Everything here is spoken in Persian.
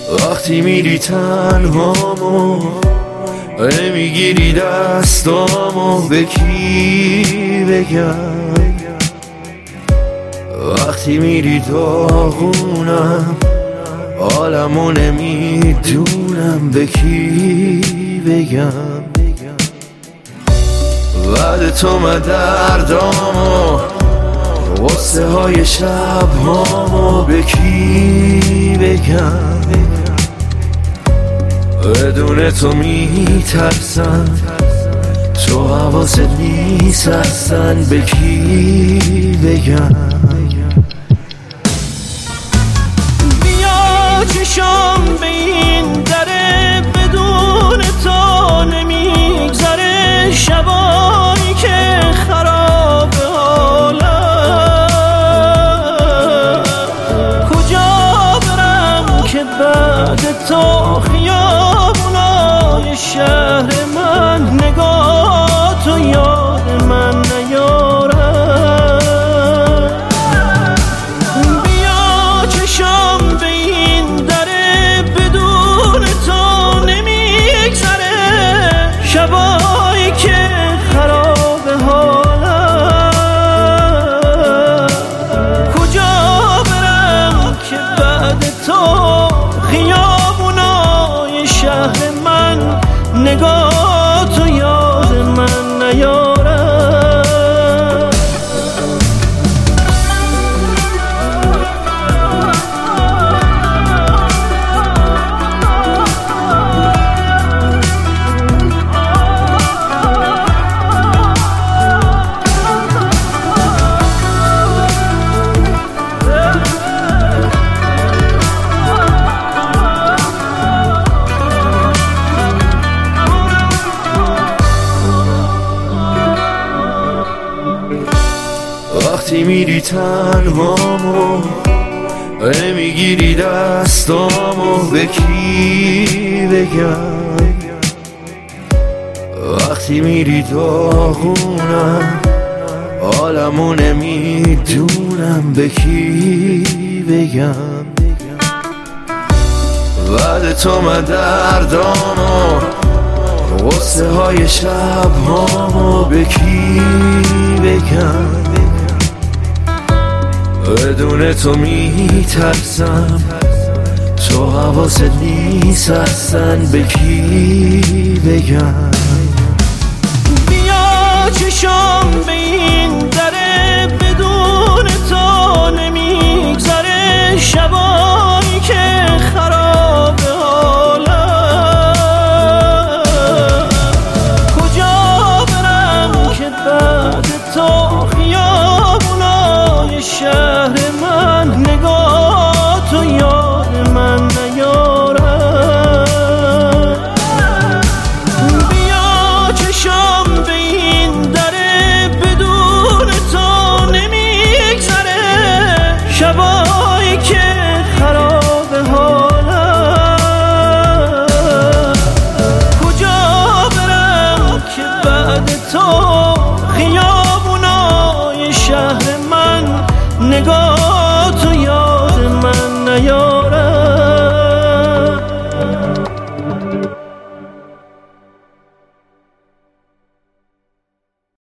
وقتی میری تنهامو میگیری دستامو به کی بگم؟ وقتی میری داغونم عالمو نمیدونم به کی بگم؟ بعد تو من دردامو غصه های شب هامو به کی بگم؟ بدون تو میترسم، تو حواست نیست اصلا به کی بگم؟ بیا چشم به این دره، بدون تو نمیگذره شبایی که خراب حالم. کجا برم که بعد تو خیابونای شهر من نگاه تو یاد من نیارم؟ بیا چشم به این دره، بدون تو نمیگذره شبایی که خراب حالم. کجا برم که بعد تو خیابونای شهر من نگاه تو یاد من نیارم؟ وقتی میری تنهامو میگیری دستامو به کی بگم؟ وقتی میری داغونم عالمو نمیدونم به کی بگم؟ بعد تو من دردامو غصه های شب هامو به کی بگم؟ بدون تو میترسم، تو حواست نیست اصلا به کی بگم؟ بیا چشم به این دره، بدون تو نمیگذره شبا